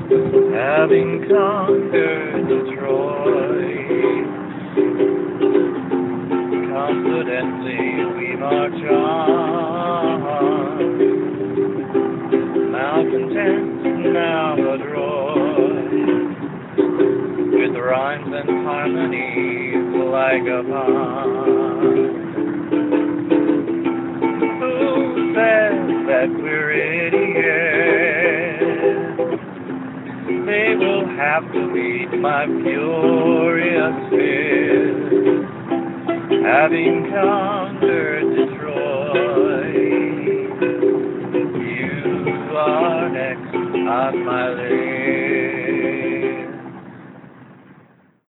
having conquered Detroit. Confidently we march on, malcontent now adroit, with rhymes and harmonies like a pond. Who says that we're idiots? They will have to meet my furious fist, having conquered Detroit. You are next on my list.